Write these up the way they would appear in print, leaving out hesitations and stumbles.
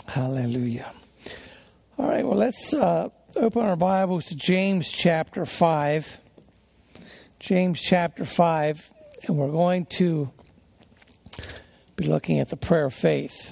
Hallelujah. All right, well, let's open our Bibles to James chapter 5. James chapter 5, and we're going to be looking at the prayer of faith.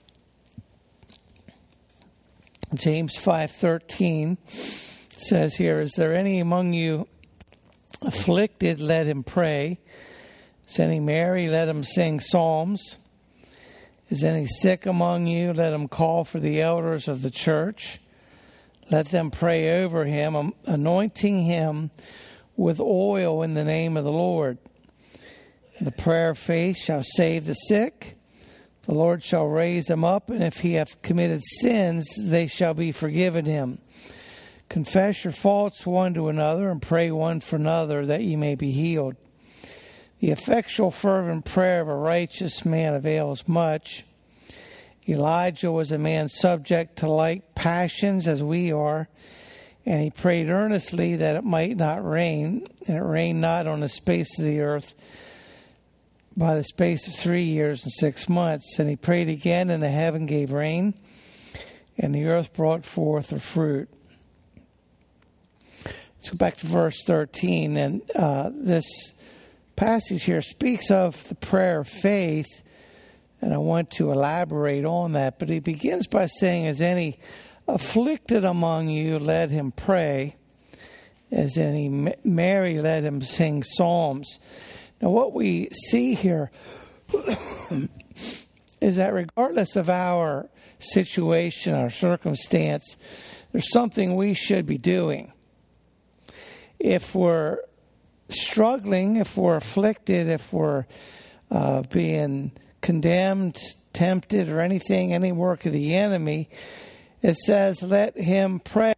James 5:13 says here, "Is there any among you afflicted? Let him pray. Is any merry? Let him sing psalms. Is any sick among you? Let him call for the elders of the church. Let them pray over him, anointing him with oil in the name of the Lord. The prayer of faith shall save the sick. The Lord shall raise him up, and if he hath committed sins, they shall be forgiven him. Confess your faults one to another, and pray one for another, that ye may be healed. The effectual fervent prayer of a righteous man avails much. Elijah was a man subject to like passions as we are, and he prayed earnestly that it might not rain, and it rained not on the space of the earth by the space of 3 years and 6 months. And he prayed again, and the heaven gave rain, and the earth brought forth her fruit." Let's go back to verse 13, and this passage here speaks of the prayer of faith, and I want to elaborate on that. But he begins by saying, "Is any afflicted among you, let him pray. As any merry, let him sing psalms." Now, what we see here is that regardless of our situation, our circumstance, there's something we should be doing. If we're struggling, if we're afflicted, if we're being condemned, tempted, or anything, any work of the enemy, it says, let him pray.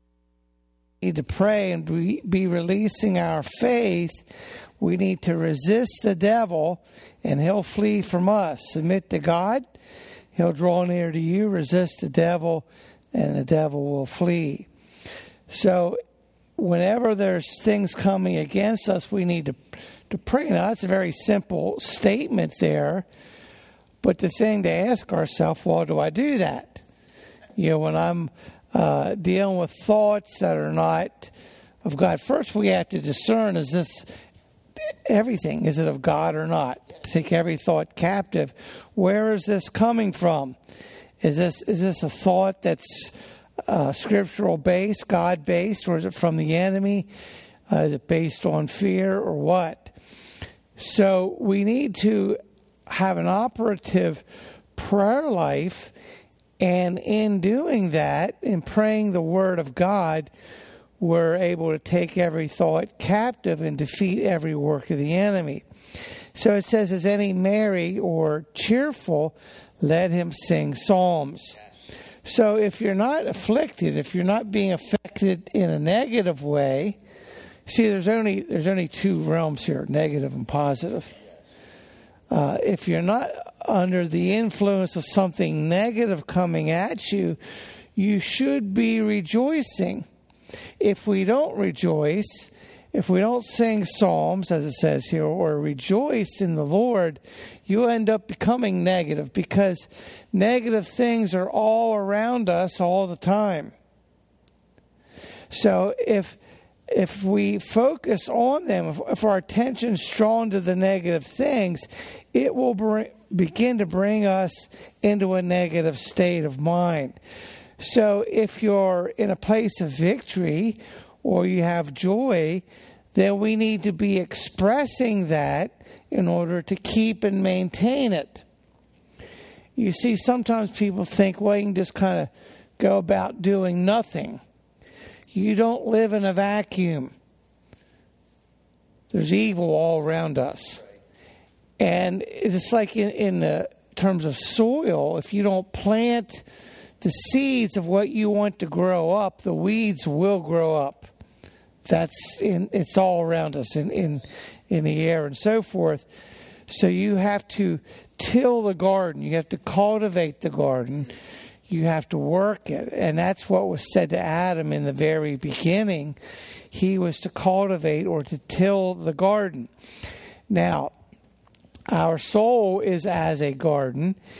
We need to pray and be releasing our faith. We need to resist the devil, and he'll flee from us. Submit to God, he'll draw near to you. Resist the devil, and the devil will flee. So whenever there's things coming against us, we need to pray. Now, that's a very simple statement there, but the thing to ask ourselves, well, do I do that? You know, when I'm dealing with thoughts that are not of God, first we have to discern, is this everything? Is it of God or not? Take every thought captive. Where is this coming from? Is this a thought that's scriptural based, God based, or is it from the enemy? Is it based on fear or what? So we need to have an operative prayer life, and in doing that, in praying the Word of God, we're able to take every thought captive and defeat every work of the enemy. So it says, "Is any merry or cheerful, let him sing psalms." So if you're not afflicted, if you're not being affected in a negative way, see, there's only two realms here, negative and positive. If you're not under the influence of something negative coming at you, you should be rejoicing. If we don't rejoice, if we don't sing psalms, as it says here, or rejoice in the Lord, you end up becoming negative, because negative things are all around us all the time. So if we focus on them, if our attention's drawn to the negative things, it will begin to bring us into a negative state of mind. So if you're in a place of victory or you have joy, then we need to be expressing that in order to keep and maintain it. You see, sometimes people think, well, you can just kind of go about doing nothing. You don't live in a vacuum. There's evil all around us. And it's like in the terms of soil, if you don't plant the seeds of what you want to grow up, the weeds will grow up. It's all around us in the air and so forth. So you have to till the garden. You have to cultivate the garden. You have to work it. And that's what was said to Adam in the very beginning. He was to cultivate or to till the garden. Now, our soul is as a garden,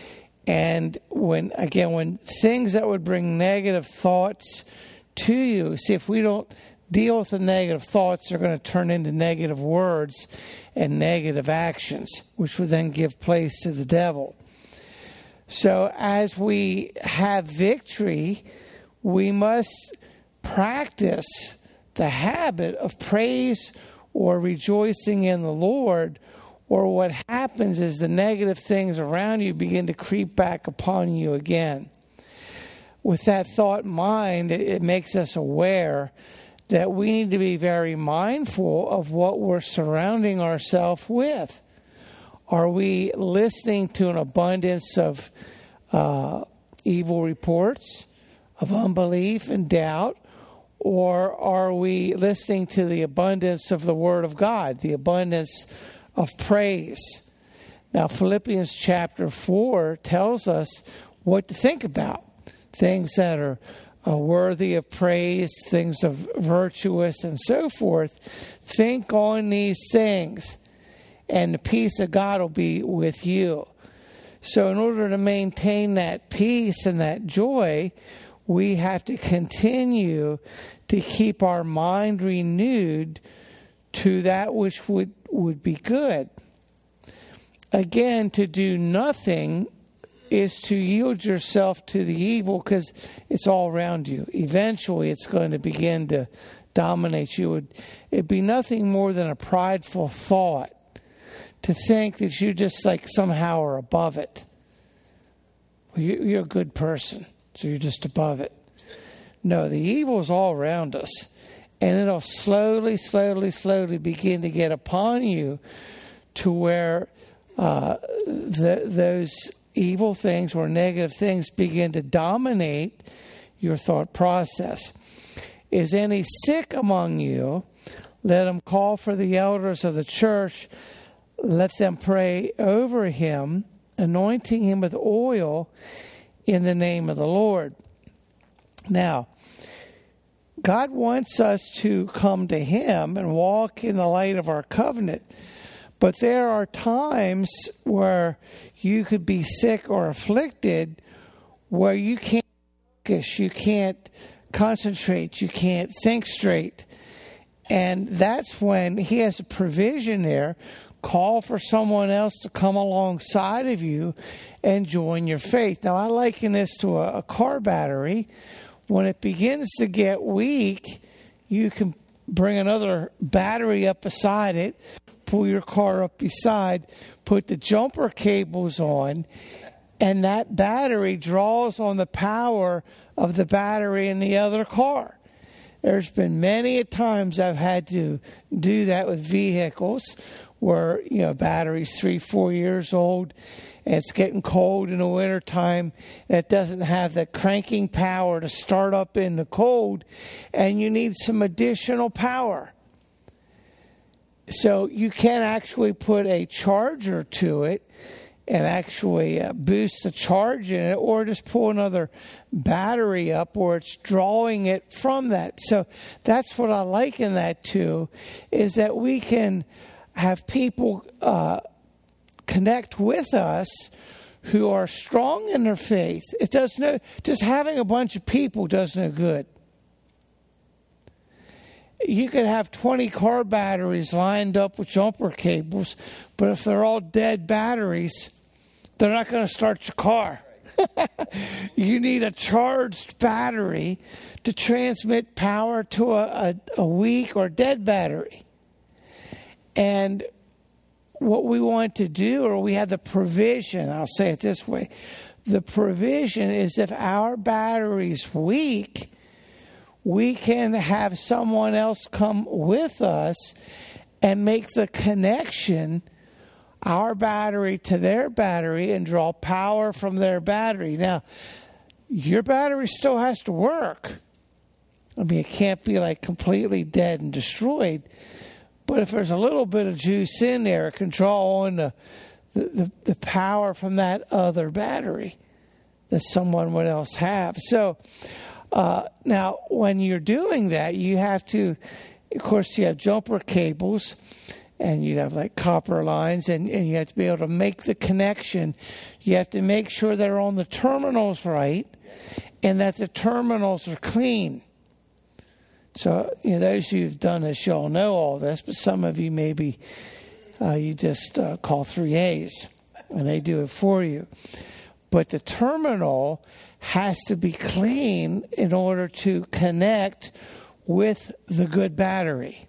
And when things that would bring negative thoughts to you, see, if we don't deal with the negative thoughts, they're going to turn into negative words and negative actions, which would then give place to the devil. So as we have victory, we must practice the habit of praise or rejoicing in the Lord, or what happens is the negative things around you begin to creep back upon you again. With that thought in mind, it makes us aware that we need to be very mindful of what we're surrounding ourselves with. Are we listening to an abundance of evil reports, of unbelief and doubt, or are we listening to the abundance of the Word of God, the abundance of praise? Now, Philippians chapter 4 tells us what to think about. Things that are worthy of praise, things of virtuous and so forth. Think on these things, and the peace of God will be with you. So in order to maintain that peace and that joy, we have to continue to keep our mind renewed to that which would be good. Again, to do nothing is to yield yourself to the evil, because it's all around you. Eventually, it's going to begin to dominate you. It'd be nothing more than a prideful thought to think that you just somehow are above it. Well, you're a good person, so you're just above it. No, the evil is all around us, and it'll slowly begin to get upon you to where those evil things or negative things begin to dominate your thought process. Is any sick among you? Let him call for the elders of the church. Let them pray over him, anointing him with oil in the name of the Lord. Now, God wants us to come to him and walk in the light of our covenant. But there are times where you could be sick or afflicted where you can't focus, you can't concentrate, you can't think straight. And that's when he has a provision there. Call for someone else to come alongside of you and join your faith. Now, I liken this to a car battery. When it begins to get weak, you can bring another battery up beside it, pull your car up beside, put the jumper cables on, and that battery draws on the power of the battery in the other car. There's been many a times I've had to do that with vehicles where, battery's 3-4 years old, and it's getting cold in the wintertime, and it doesn't have the cranking power to start up in the cold, and you need some additional power. So you can actually put a charger to it and actually boost the charge in it, or just pull another battery up where it's drawing it from that. So that's what I liken that to, is that we can have people connect with us who are strong in their faith. It does just having a bunch of people does no good. You could have 20 car batteries lined up with jumper cables, but if they're all dead batteries, they're not going to start your car. You need a charged battery to transmit power to a weak or dead battery. And what we want to do, or we have the provision, I'll say it this way, the provision is if our battery's weak, we can have someone else come with us and make the connection, our battery to their battery, and draw power from their battery. Now, your battery still has to work. I mean, it can't be completely dead and destroyed. But if there's a little bit of juice in there, it can draw on the power from that other battery that someone would else have. So now, when you're doing that, you have to, of course, you have jumper cables, and you'd have like copper lines, and you have to be able to make the connection. You have to make sure they're on the terminals right, and that the terminals are clean. So, those of you who've done this, you'll know all this, but some of you maybe you just call 3As, and they do it for you. But the terminal has to be clean in order to connect with the good battery.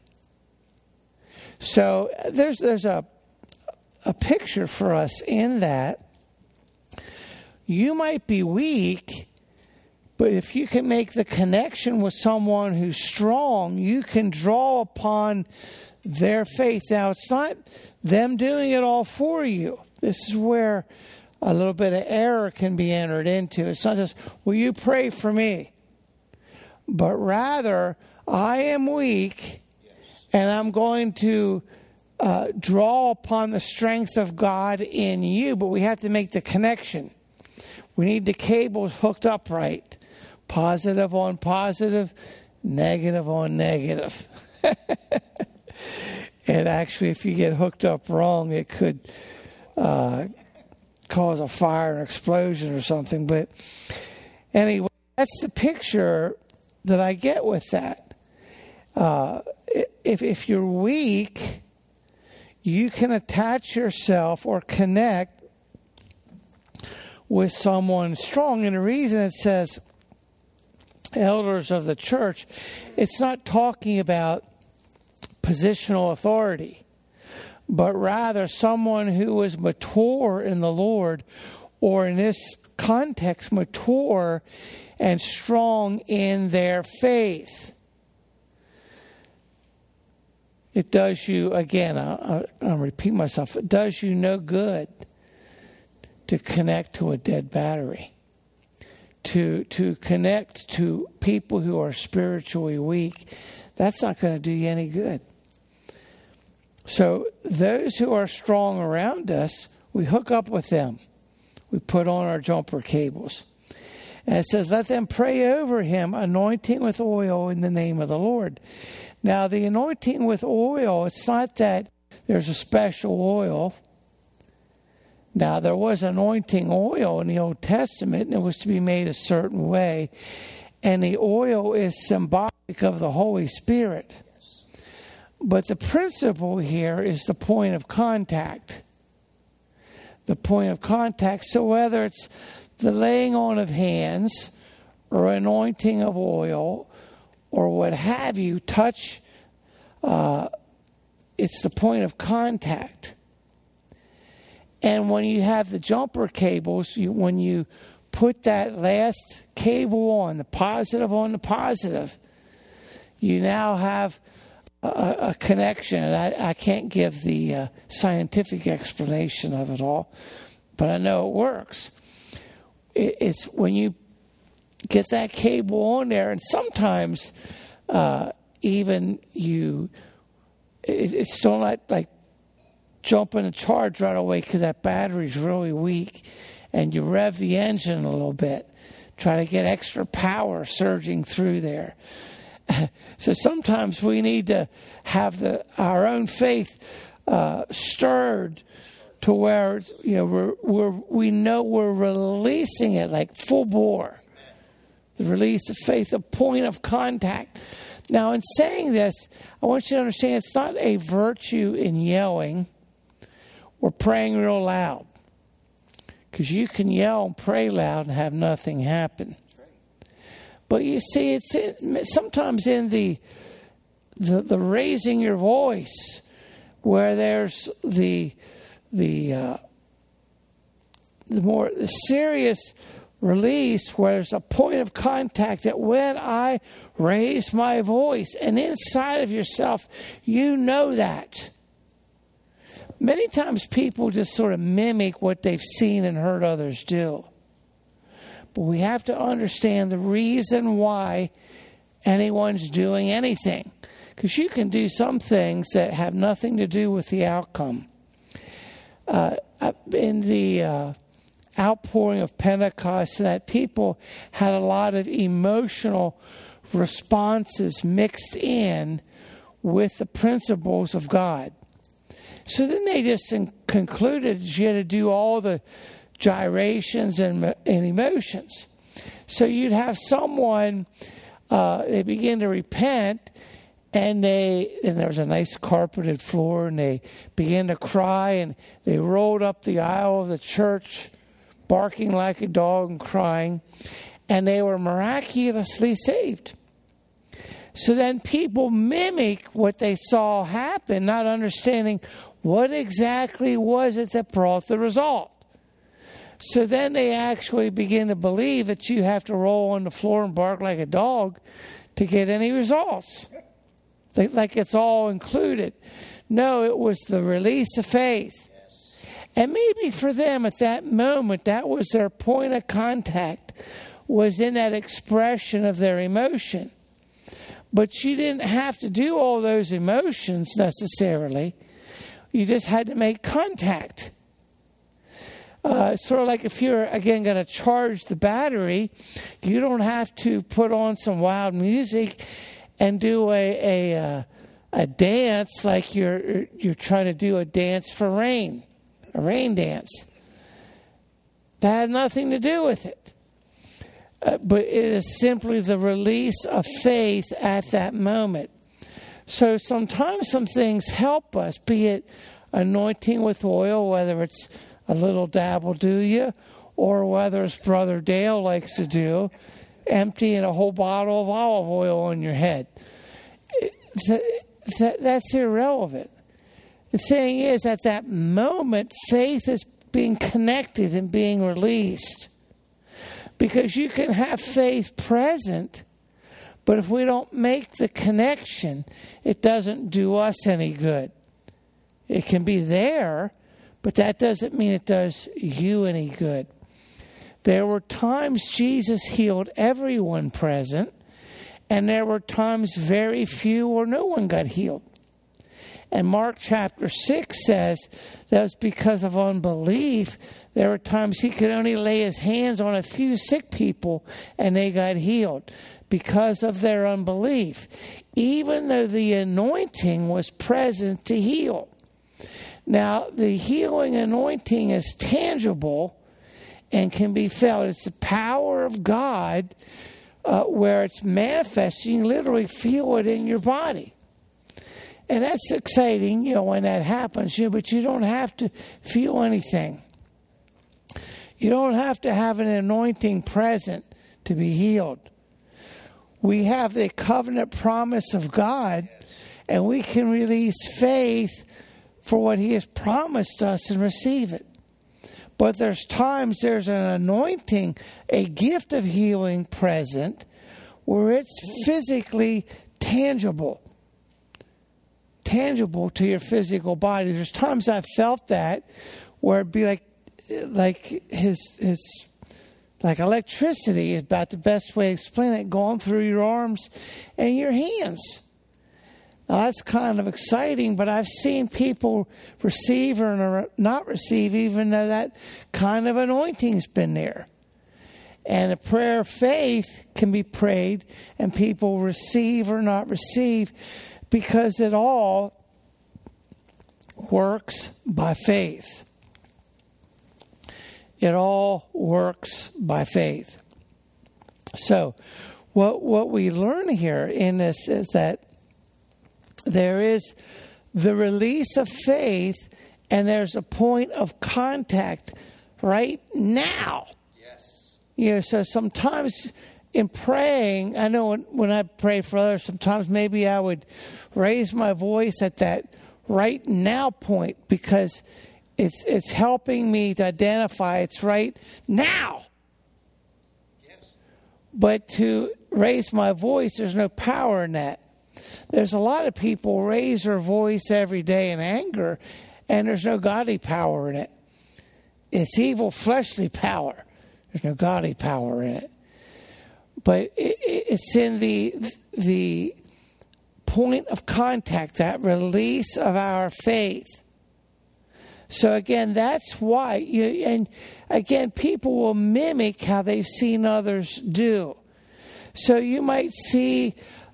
So there's a picture for us in that you might be weak, but if you can make the connection with someone who's strong, you can draw upon their faith. Now, it's not them doing it all for you. This is where a little bit of error can be entered into. It's not just, will you pray for me? But rather, I am weak, and I'm going to draw upon the strength of God in you. But we have to make the connection. We need the cables hooked up right. Positive on positive, negative on negative. And actually, if you get hooked up wrong, it could cause a fire, an explosion or something. But anyway, that's the picture that I get with that. If you're weak, you can attach yourself or connect with someone strong. And the reason it says elders of the church, it's not talking about positional authority, but rather someone who is mature in the Lord, or in this context, mature and strong in their faith. It does you, again, I'll repeat myself, it does you no good to connect to a dead battery, to connect to people who are spiritually weak. That's not going to do you any good. So those who are strong around us, we hook up with them. We put on our jumper cables. And it says, let them pray over him, anointing with oil in the name of the Lord. Now, the anointing with oil, it's not that there's a special oil. Now, there was anointing oil in the Old Testament, and it was to be made a certain way. And the oil is symbolic of the Holy Spirit. But the principle here is the point of contact. The point of contact. So whether it's the laying on of hands or anointing of oil or what have you, touch, it's the point of contact. And when you have the jumper cables, when you put that last cable on the positive, you now have a connection. And I can't give the scientific explanation of it all, but I know it works. It's when you get that cable on there, and sometimes even it's still not like jumping a charge right away because that battery's really weak, and you rev the engine a little bit, try to get extra power surging through there. So sometimes we need to have our own faith stirred to where we know we're releasing it like full bore. The release of faith, a point of contact. Now, in saying this, I want you to understand it's not a virtue in yelling or praying real loud, because you can yell and pray loud and have nothing happen. But you see, it's sometimes in the raising your voice where there's the more serious release, where there's a point of contact that when I raise my voice, and inside of yourself, you know that. Many times people just sort of mimic what they've seen and heard others do. But we have to understand the reason why anyone's doing anything. Because you can do some things that have nothing to do with the outcome. In the outpouring of Pentecost, that people had a lot of emotional responses mixed in with the principles of God. So then they just concluded you had to do all the gyrations and emotions. So you'd have someone, they begin to repent, and there was a nice carpeted floor, and they began to cry, and they rolled up the aisle of the church, barking like a dog and crying, and they were miraculously saved. So then people mimic what they saw happen, not understanding what exactly was it that brought the result. So then they actually begin to believe that you have to roll on the floor and bark like a dog to get any results. Like it's all included. No, it was the release of faith. Yes. And maybe for them at that moment, that was their point of contact, was in that expression of their emotion. But you didn't have to do all those emotions necessarily. You just had to make contact. Sort of like if you're, again, going to charge the battery, you don't have to put on some wild music and do a dance like you're trying to do a dance for rain, a rain dance. That had nothing to do with it. But it is simply the release of faith at that moment. So sometimes some things help us, be it anointing with oil, whether it's a little dab will do you, or whether it's Brother Dale likes to do, emptying a whole bottle of olive oil on your head. That's irrelevant. The thing is, at that moment, faith is being connected and being released. Because you can have faith present, but if we don't make the connection, it doesn't do us any good. It can be there, but that doesn't mean it does you any good. There were times Jesus healed everyone present, and there were times very few or no one got healed. And Mark chapter 6 says that was because of unbelief. There were times he could only lay his hands on a few sick people and they got healed because of their unbelief, even though the anointing was present to heal. Now, the healing anointing is tangible and can be felt. It's the power of God where it's manifesting. You can literally feel it in your body. And that's exciting, when that happens, but you don't have to feel anything. You don't have to have an anointing present to be healed. We have the covenant promise of God, and we can release faith for what He has promised us and receive it. But there's an anointing, a gift of healing present, where it's physically tangible to your physical body. There's times I've felt that where it'd be like electricity is about the best way to explain it, going through your arms and your hands. Now that's kind of exciting, but I've seen people receive or not receive even though that kind of anointing's been there. And a prayer of faith can be prayed and people receive or not receive, because it all works by faith. It all works by faith. So what we learn here in this is that there is the release of faith and there's a point of contact right now. Yes. So sometimes in praying, I know when I pray for others, sometimes maybe I would raise my voice at that right now point because it's helping me to identify it's right now. Yes. But to raise my voice, there's no power in that. There's a lot of people raise their voice every day in anger, and there's no godly power in it. It's evil, fleshly power. There's no godly power in it. But it's in the point of contact, that release of our faith. So again, that's why. And again, people will mimic how they've seen others do. So you might see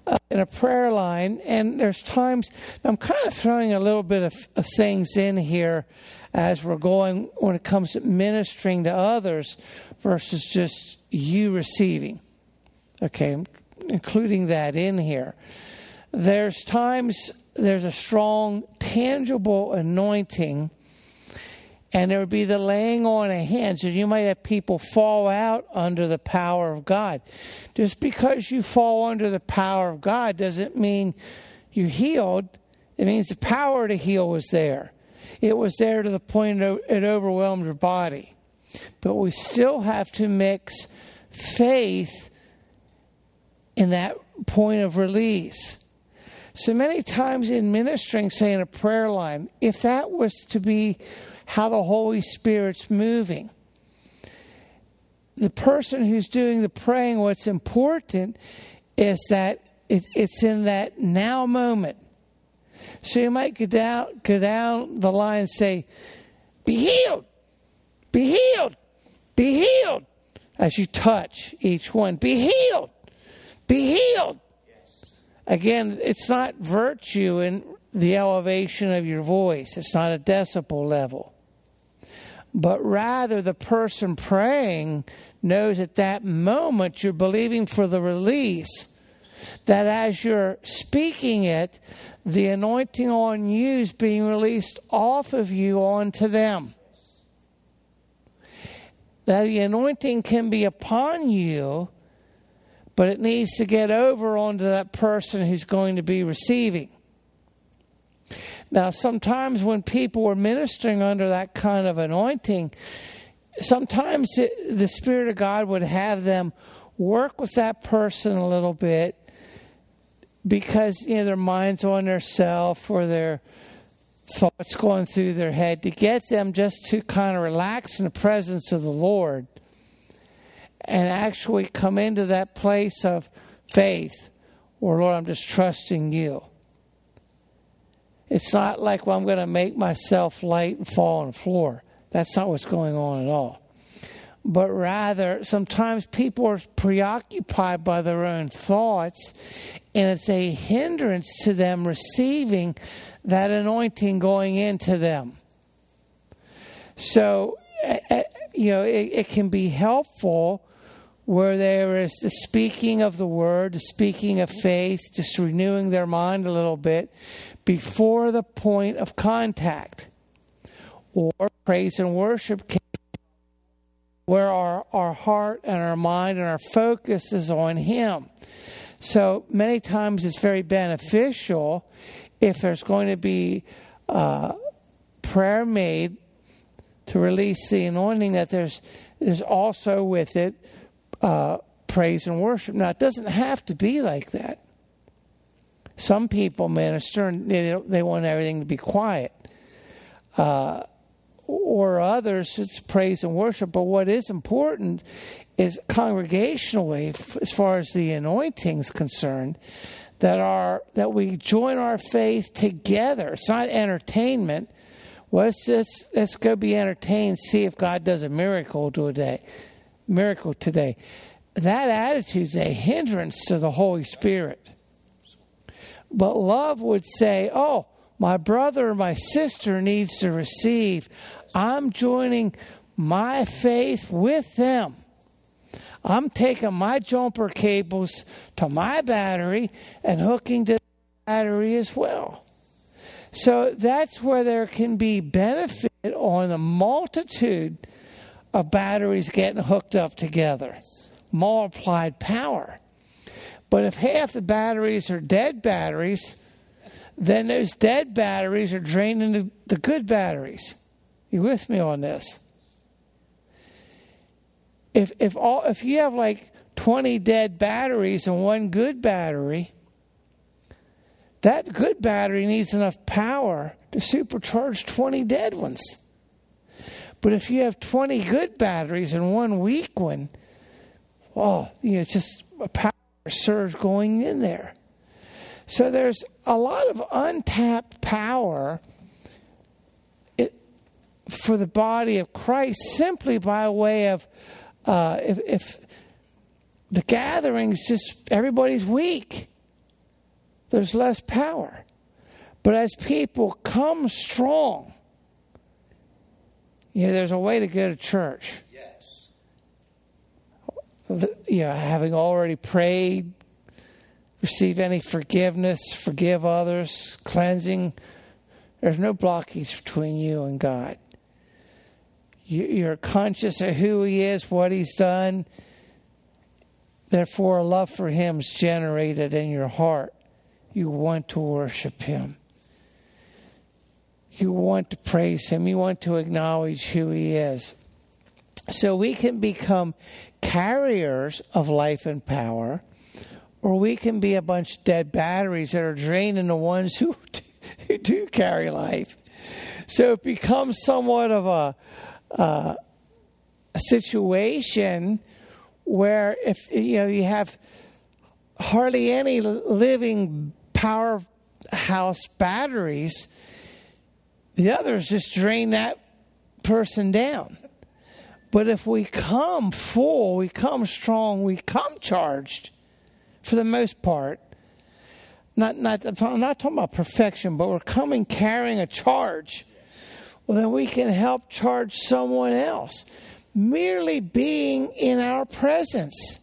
in a prayer line, and there's times, I'm kind of throwing a little bit of things in here as we're going when it comes to ministering to others versus just you receiving. Okay, I'm including that in here. There's times there's a strong, tangible anointing, and there would be the laying on of hands. And you might have people fall out under the power of God. Just because you fall under the power of God doesn't mean you're healed. It means the power to heal was there. It was there to the point it overwhelmed your body. But we still have to mix faith in that point of release. So many times in ministering, say in a prayer line, if that was to be how the Holy Spirit's moving, the person who's doing the praying, what's important is that it's in that now moment. So you might go down the line and say, be healed, be healed, be healed, as you touch each one. Be healed, be healed. Again, it's not virtue in the elevation of your voice. It's not a decibel level. But rather the person praying knows at that moment you're believing for the release, that as you're speaking it, the anointing on you is being released off of you onto them. That the anointing can be upon you, but it needs to get over onto that person who's going to be receiving. Now, sometimes when people are ministering under that kind of anointing, sometimes the Spirit of God would have them work with that person a little bit because, their mind's on their self or their thoughts going through their head, to get them just to kind of relax in the presence of the Lord and actually come into that place of faith, or Lord, I'm just trusting you. It's not like, well, I'm going to make myself light and fall on the floor. That's not what's going on at all. But rather, sometimes people are preoccupied by their own thoughts, and it's a hindrance to them receiving that anointing going into them. So, it can be helpful where there is the speaking of the word, the speaking of faith, just renewing their mind a little bit before the point of contact. Or praise and worship can be where our heart and our mind and our focus is on Him. So many times it's very beneficial if there's going to be prayer made to release the anointing, that there's also with it praise and worship. Now, it doesn't have to be like that. Some people minister and they want everything to be quiet. Or others, it's praise and worship. But what is important is congregationally, as far as the anointing is concerned, that we join our faith together. It's not entertainment. Well, let's go be entertained, see if God does a miracle today. That attitude is a hindrance to the Holy Spirit. But love would say, oh, my brother or my sister needs to receive. I'm joining my faith with them. I'm taking my jumper cables to my battery and hooking to the battery as well. So that's where there can be benefit on a multitude of batteries getting hooked up together. Multiplied power. But if half the batteries are dead batteries, then those dead batteries are draining the good batteries. You with me on this? If you have like 20 dead batteries and one good battery, that good battery needs enough power to supercharge 20 dead ones. But if you have 20 good batteries and one weak one, it's just a power surge going in there. So there's a lot of untapped power for the body of Christ simply by way of if the gatherings just everybody's weak. there's less power. But as people come strong, there's a way to go to church. Yes. Having already prayed, receive any forgiveness, forgive others, cleansing. There's no blockage between you and God. You're conscious of who He is, what He's done. Therefore, a love for Him is generated in your heart. You want to worship Him. You want to praise Him. You want to acknowledge who He is. So we can become carriers of life and power, or we can be a bunch of dead batteries that are draining the ones who do carry life. So it becomes somewhat of a situation where if you have hardly any living powerhouse batteries, the others just drain that person down. But if we come full, we come strong, we come charged, for the most part. I'm not talking about perfection, but we're coming carrying a charge. Well, then we can help charge someone else. Merely being in our presence.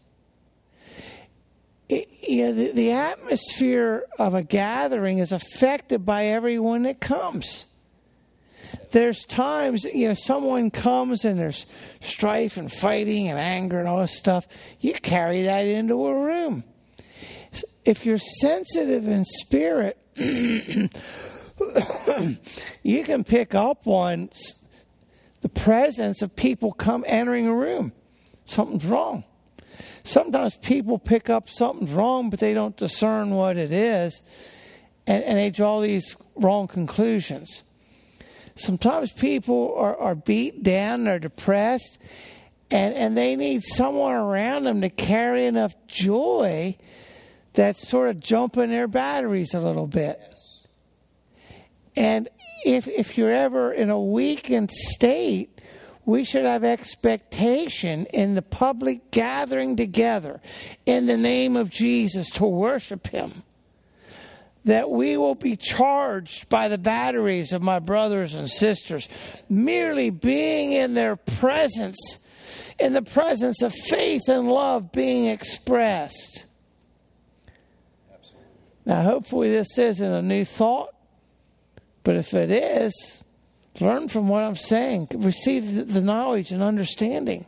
The atmosphere of a gathering is affected by everyone that comes. There's times, someone comes and there's strife and fighting and anger and all this stuff. You carry that into a room. If you're sensitive in spirit, you can pick up on the presence of people entering a room. Something's wrong. Sometimes people pick up something's wrong, but they don't discern what it is, and they draw these wrong conclusions. Sometimes people are beat down, they're depressed, and they need someone around them to carry enough joy that's sort of jumping their batteries a little bit. Yes. And if you're ever in a weakened state, we should have expectation in the public gathering together in the name of Jesus to worship Him, that we will be charged by the batteries of my brothers and sisters, merely being in their presence, in the presence of faith and love being expressed. Absolutely. Now, hopefully this isn't a new thought, but if it is, learn from what I'm saying. Receive the knowledge and understanding.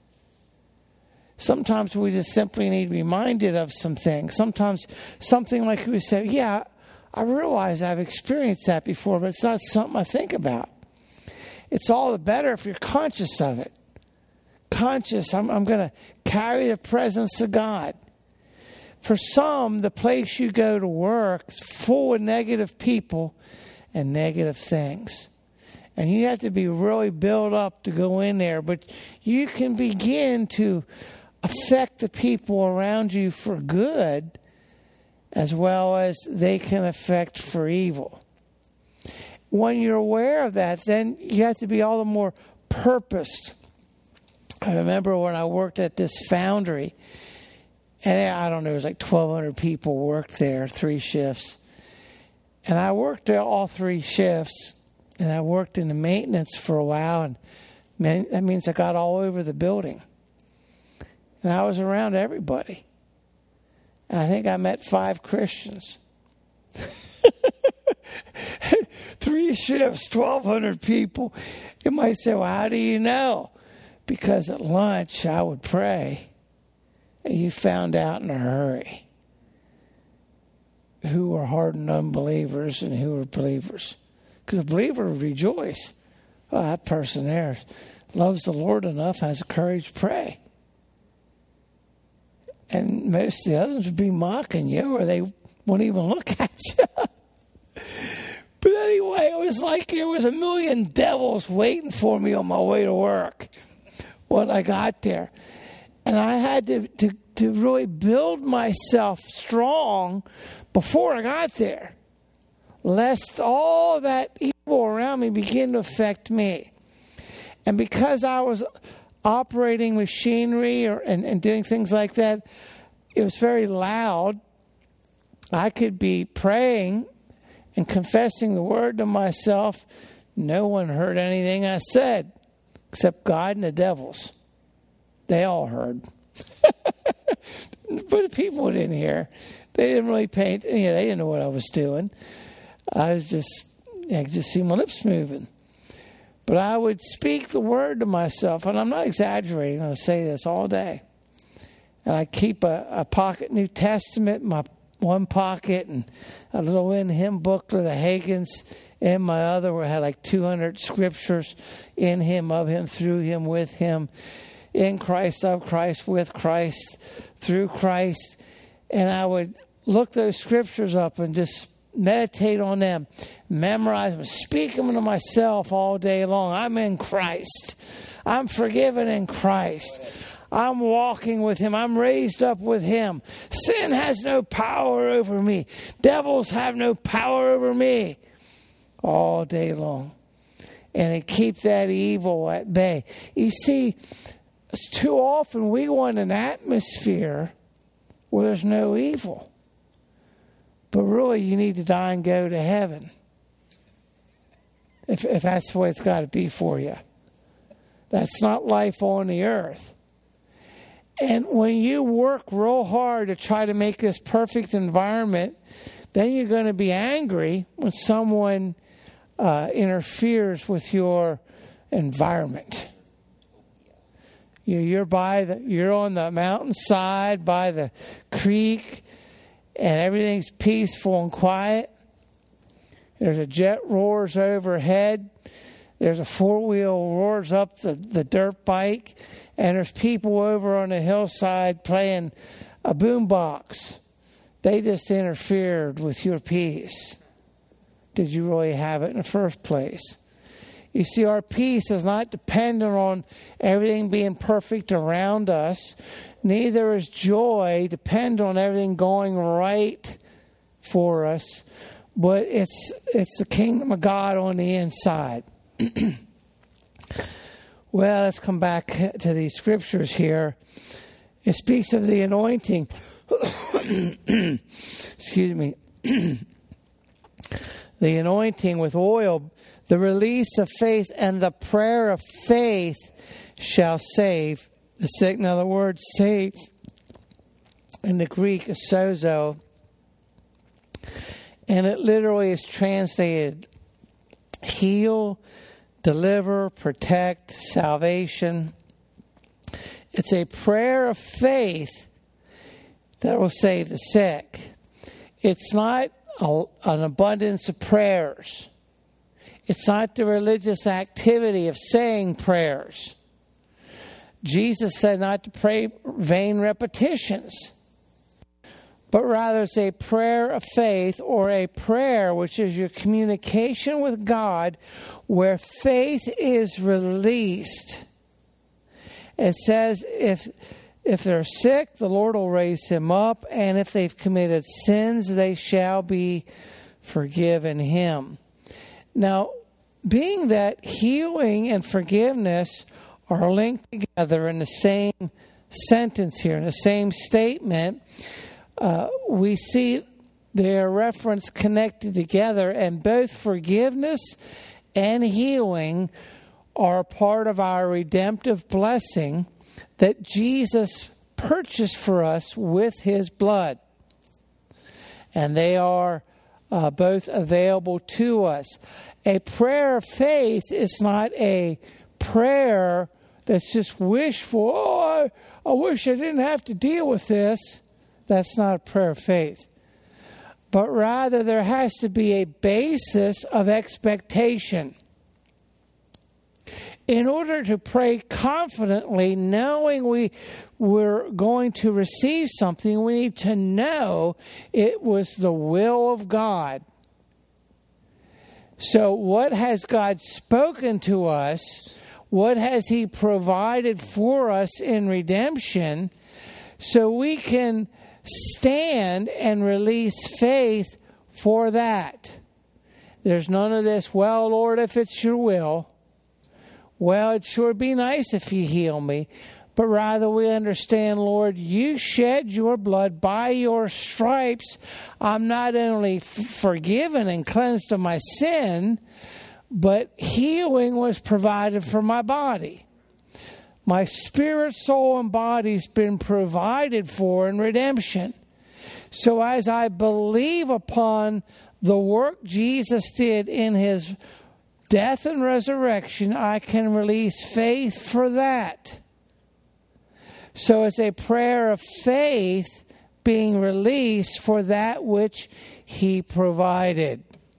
Sometimes we just simply need reminded of some things. Sometimes something like we say, yeah, I realize I've experienced that before, but it's not something I think about. It's all the better if you're conscious of it. Conscious, I'm going to carry the presence of God. For some, the place you go to work is full of negative people and negative things. And you have to be really built up to go in there. But you can begin to affect the people around you for good, as well as they can affect for evil. When you're aware of that, then you have to be all the more purposed. I remember when I worked at this foundry, and I don't know, it was like 1,200 people worked there, 3 shifts. And I worked there all 3 shifts, and I worked in the maintenance for a while, and that means I got all over the building. And I was around everybody. And I think I met 5 Christians. 3 shifts, 1,200 people. You might say, well, how do you know? Because at lunch I would pray, and you found out in a hurry who were hardened unbelievers and who were believers. Because a believer would rejoice. Oh, that person there loves the Lord enough, has the courage to pray. And most of the others would be mocking you, or they won't even look at you. But anyway, it was like there was a million devils waiting for me on my way to work when I got there. And I had to really build myself strong before I got there, lest all that evil around me begin to affect me. And because I was operating machinery and doing things like that, it was very loud. I could be praying and confessing the word to myself. No one heard anything I said except God and the devils. They all heard. But the people didn't hear. They didn't really they didn't know what I was doing. I could just see my lips moving. But I would speak the word to myself, and I'm not exaggerating. I say this all day. And I keep a pocket New Testament in my one pocket and a little in-him booklet of Hagin's in my other, where I had like 200 scriptures in him, of him, through him, with him, in Christ, of Christ, with Christ, through Christ. And I would look those scriptures up and just meditate on them, memorize them, speak them to myself all day long. I'm in Christ. I'm forgiven in Christ. I'm walking with him. I'm raised up with him. Sin has no power over me. Devils have no power over me. All day long. And to keep that evil at bay. You see, too often we want an atmosphere where there's no evil. But really, you need to die and go to heaven. If that's the way it's got to be for you. That's not life on the earth. And when you work real hard to try to make this perfect environment, then you're going to be angry when someone interferes with your environment. You're on the mountainside by the creek, and everything's peaceful and quiet. There's a jet roars overhead. There's a four-wheel roars up the dirt bike. And there's people over on the hillside playing a boombox. They just interfered with your peace. Did you really have it in the first place? You see, our peace is not dependent on everything being perfect around us. Neither is joy dependent on everything going right for us. But it's the kingdom of God on the inside. Well, let's come back to these scriptures here. It speaks of the anointing. Excuse me. The anointing with oil, the release of faith, and the prayer of faith shall save the sick. Now, the word save in the Greek is sozo, and it literally is translated heal, deliver, protect, salvation. It's a prayer of faith that will save the sick. It's not an abundance of prayers. It's not the religious activity of saying prayers. Jesus said not to pray vain repetitions, but rather it's a prayer of faith, or a prayer which is your communication with God, where faith is released. It says if they're sick, the Lord will raise him up, and if they've committed sins, they shall be forgiven him. Now, being that healing and forgiveness are linked together in the same sentence here, in the same statement, we see their reference connected together, and both forgiveness and healing are part of our redemptive blessing that Jesus purchased for us with his blood. And they are both available to us. A prayer of faith is not a prayer that's just wishful. Oh, I wish I didn't have to deal with this. That's not a prayer of faith. But rather, there has to be a basis of expectation. In order to pray confidently, knowing we're going to receive something, we need to know it was the will of God. So what has God spoken to us? What has he provided for us in redemption? So we can stand and release faith for that. There's none of this, well, Lord, if it's your will, well, it'd sure be nice if you heal me. but rather we understand, Lord, you shed your blood. By your stripes, I'm not only forgiven and cleansed of my sin, but healing was provided for my body. My spirit, soul, and body's been provided for in redemption. So as I believe upon the work Jesus did in his death and resurrection, I can release faith for that. So it's a prayer of faith being released for that which he provided.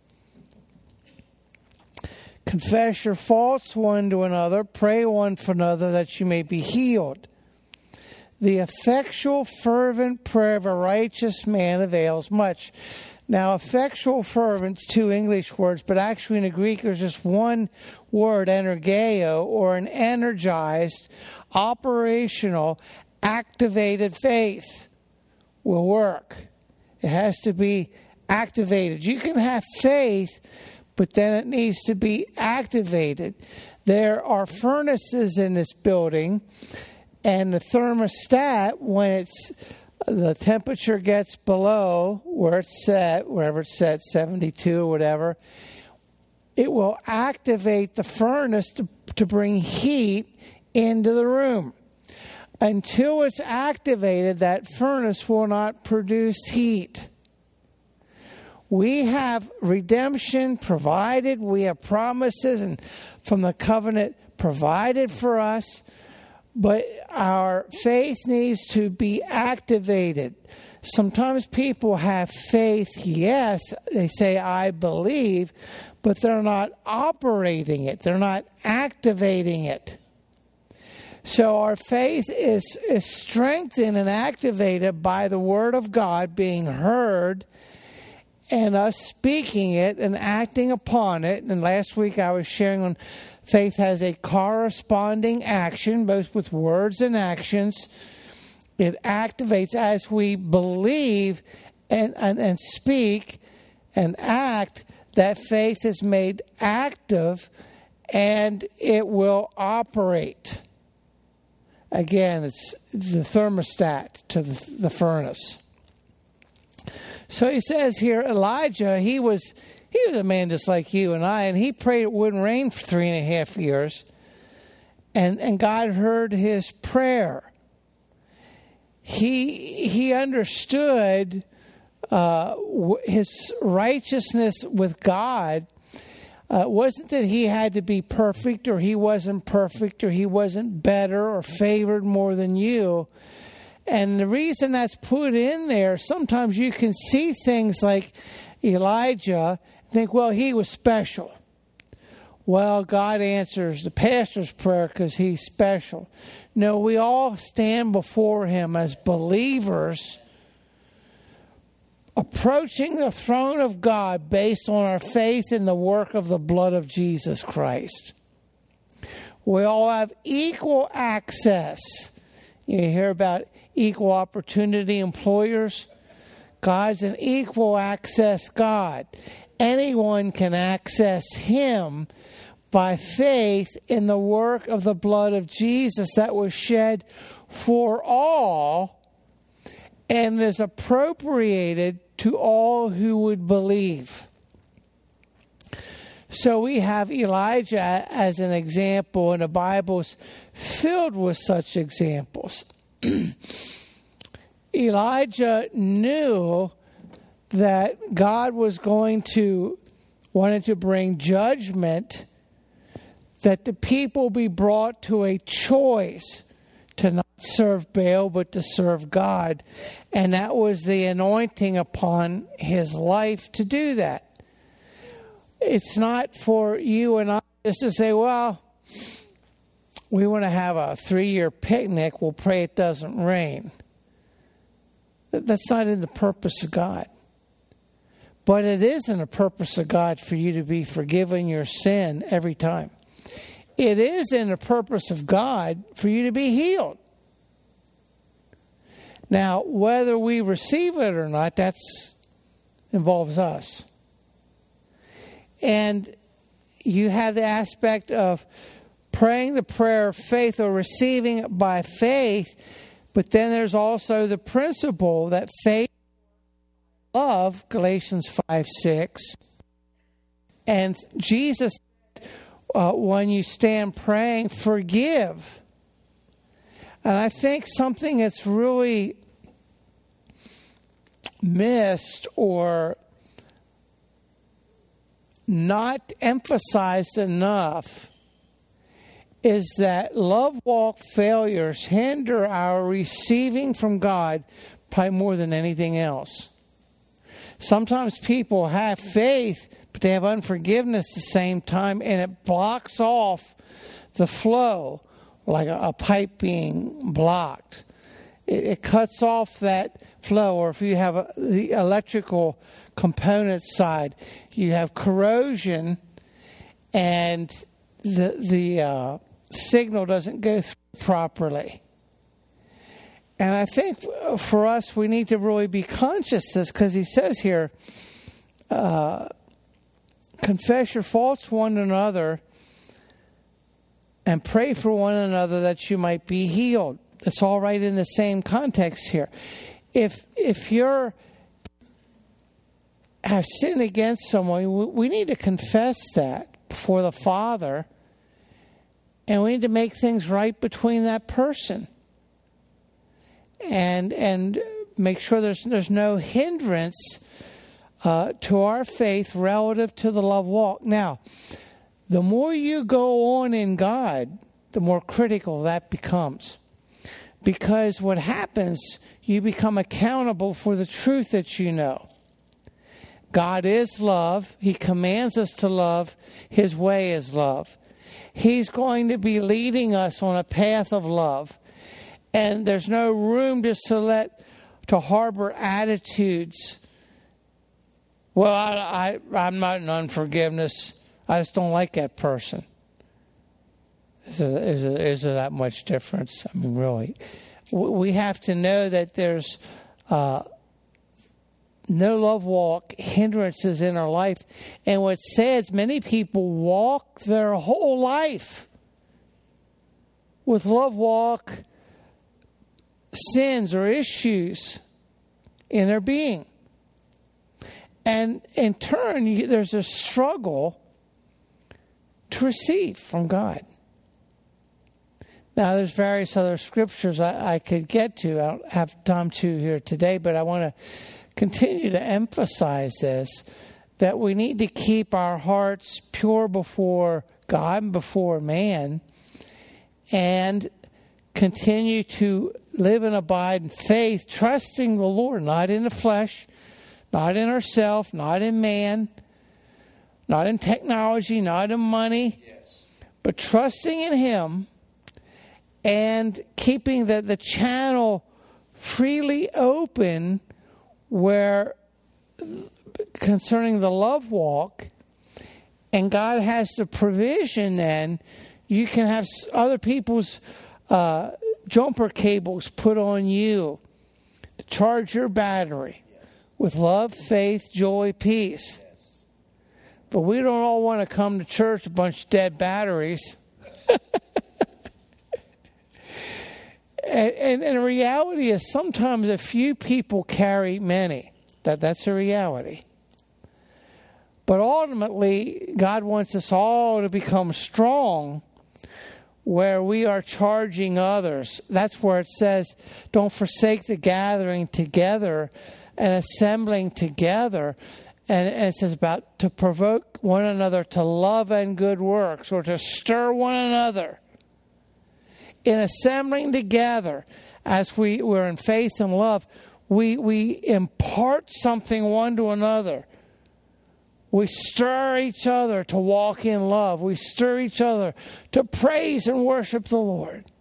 Confess your faults one to another, pray one for another that you may be healed. The effectual, fervent prayer of a righteous man avails much. Now, effectual, fervent's two English words, but actually in the Greek there's just one word, energeo, or an energized, operational, activated faith will work. It has to be activated. You can have faith, but then it needs to be activated. There are furnaces in this building, and the thermostat, when the temperature gets below where it's set, wherever it's set, 72 or whatever, it will activate the furnace to bring heat into the room. Until it's activated, that furnace will not produce heat. We have redemption provided. We have promises and from the covenant provided for us. But our faith needs to be activated. Sometimes people have faith, yes, they say, I believe, but they're not operating it. They're not activating it. So our faith is strengthened and activated by the Word of God being heard and us speaking it and acting upon it. And last week I was sharing on faith has a corresponding action, both with words and actions. It activates as we believe and speak and act. That faith is made active and it will operate. Again, it's the thermostat to the furnace. So he says here, Elijah, he was a man just like you and I, and he prayed it wouldn't rain for 3.5 years. And God heard his prayer. He understood his righteousness with God. Wasn't that he had to be perfect, or he wasn't perfect, or he wasn't better or favored more than you. And the reason that's put in there, sometimes you can see things like Elijah, think, well, he was special. Well, God answers the pastor's prayer because he's special. No, we all stand before him as believers, approaching the throne of God based on our faith in the work of the blood of Jesus Christ. We all have equal access. You hear about equal opportunity employers. God's an equal access God. Anyone can access him by faith in the work of the blood of Jesus that was shed for all and is appropriated to all who would believe. So we have Elijah as an example, and the Bible's filled with such examples. Elijah knew that God was wanted to bring judgment, that the people be brought to a choice to not serve Baal but to serve God. And that was the anointing upon his life to do that. It's not for you and I just to say, well, we want to have a 3-year picnic, we'll pray it doesn't rain. That's not in the purpose of God. But it is in the purpose of God for you to be forgiven your sin every time. It is in the purpose of God for you to be healed. Now, whether we receive it or not, that involves us. And you have the aspect of praying the prayer of faith or receiving it by faith. But then there's also the principle that faith, love, Galatians 5:6. And Jesus, when you stand praying, forgive. And I think something that's really missed or not emphasized enough is that love walk failures hinder our receiving from God probably more than anything else. Sometimes people have faith, but they have unforgiveness at the same time, and it blocks off the flow, like a pipe being blocked. It cuts off that flow. Or if you have the electrical component side, you have corrosion, and the signal doesn't go through properly. And I think for us, we need to really be conscious of this, because he says here, confess your faults one to another and pray for one another that you might be healed. It's all right in the same context here. If you're have sinned against someone, we need to confess that before the Father, and we need to make things right between that person, and make sure there's no hindrance to our faith relative to the love walk. Now, the more you go on in God, the more critical that becomes. Because what happens, you become accountable for the truth that you know. God is love. He commands us to love. His way is love. He's going to be leading us on a path of love. And there's no room just to harbor attitudes. Well, I'm not in unforgiveness. I just don't like that person. Is there that much difference? I mean, really. We have to know that there's no love walk hindrances in our life. And what's sad is many people walk their whole life with love walk sins or issues in their being. And in turn, there's a struggle to receive from God. Now, there's various other scriptures I could get to. I don't have time to here today, but I want to continue to emphasize this, that we need to keep our hearts pure before God and before man, and continue to live and abide in faith, trusting the Lord, not in the flesh, not in ourselves, not in man, not in technology, not in money, but trusting in Him and keeping the channel freely open where concerning the love walk, and God has the provision. Then you can have other people's jumper cables put on you to charge your battery with love, faith, joy, peace. But we don't all want to come to church a bunch of dead batteries. And the reality is sometimes a few people carry many. That's a reality. But ultimately, God wants us all to become strong where we are charging others. That's where it says, don't forsake the gathering together and assembling together. And it says about to provoke one another to love and good works, or to stir one another. In assembling together, as we're in faith and love, we impart something one to another. We stir each other to walk in love. We stir each other to praise and worship the Lord.